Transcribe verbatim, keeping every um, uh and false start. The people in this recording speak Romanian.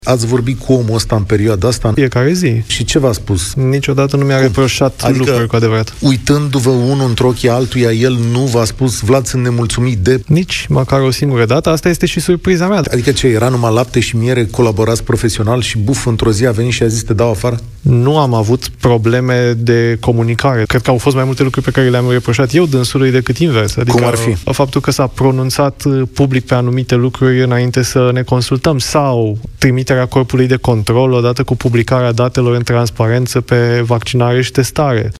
Ați vorbit cu omul ăsta în perioada asta? Fiecare zi. Și ce v-a spus? Niciodată nu mi-a Cum? reproșat Adică, lucruri cu adevărat. Uitându-vă unul într ochii altuia, el nu v-a spus: Vlad, sunt nemulțumit de... Nici măcar o singură dată. Asta este și surpriza mea. Adică ce, era numai lapte și miere, colaborați profesional și buf, într-o zi a venit și a zis: te dau afară? Nu am avut probleme de comunicare. Cred că au fost mai multe lucruri pe care le-am reproșat eu dânsului decât invers. Adică Cum ar fi? Faptul că s-a pronunțat public pe anumite lucruri înainte să ne consultăm sau trimiterea corpului de control odată cu publicarea datelor în transparență pe vaccinare și testare.